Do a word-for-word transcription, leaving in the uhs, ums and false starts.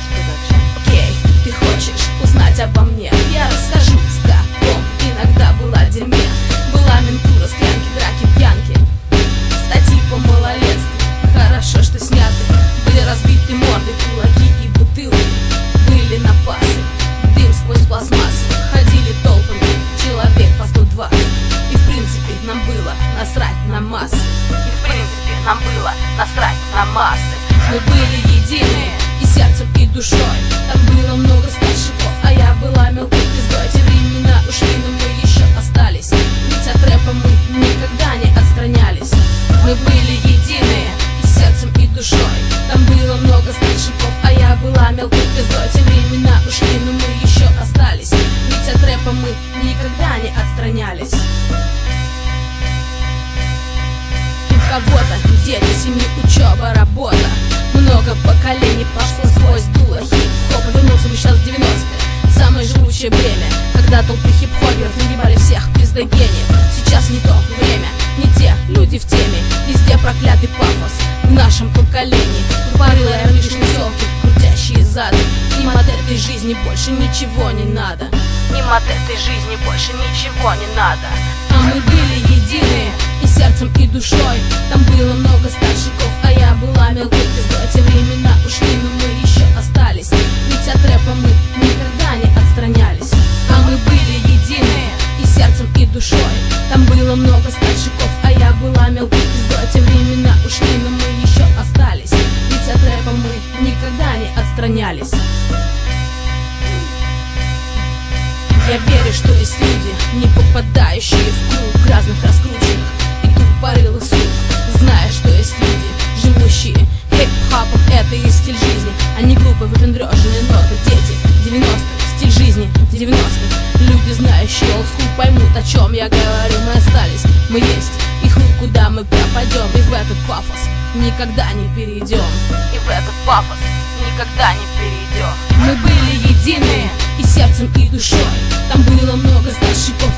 Окей, ты хочешь узнать обо мне? Я расскажу, в каком иногда была дерьме. Была ментура, склянки, драки, пьянки, статьи по малолетству, хорошо, что сняты. Были разбиты морды, кулаки и бутылки. Были напасы, дым сквозь пластмассу. Ходили толпами, человек по сто двадцать. И в принципе нам было насрать на массы. И в принципе нам было насрать на массы. Мы были едины и сердцем, и душой. Там было много старшиков, а я была мелкой звездой. Те времена ушли, но мы еще остались. Ведь от рэпа мы никогда не отстранялись. Мы были едины и сердцем, и душой. Там было много старшиков, а я была мелкой звездой. Те времена ушли, но мы еще остались. Ведь от рэпа мы никогда не отстранялись. У кого-то дети, семьи, учеба, работа. Много поколений прошло сквозь дуло хип-хоп. Вернулся бы сейчас в девяностые, самое живучее время, когда толпы хип-хоперов нагибали всех пиздогениев. Сейчас не то время, не те люди в теме. Везде проклятый пафос в нашем поколении. Тупорылые лишние телки, крутящие зады. Им от этой жизни больше ничего не надо. Им от этой жизни больше ничего не надо. А мы были едины и сердцем, и душой. Там было много старшиков, а я была мелкой звездой. Те времена ушли, но мы еще остались. Ведь от рэпа мы никогда не отстранялись. А мы были едины и сердцем, и душой. Там было много старшиков, а я была мелкой звездой. Те времена ушли, но мы еще остались. Ведь от рэпа мы никогда не отстранялись. Я верю, что есть люди, не попадающие в круг грязных, раскрученных и тупорылых сук. Зная, что есть люди, живущие хип-хопом, это и стиль жизни, а не глупые выпендреженные ноты. Дети девяностых, стиль жизни девяностых. Люди, знающие олдскул, поймут, о чем я говорю. Мы остались, мы есть, и хуй куда мы пропадем. И в этот пафос никогда не перейдем. И в этот пафос никогда не перейдем. Мы были едины и сердцем, и душой. Там было много старшиков,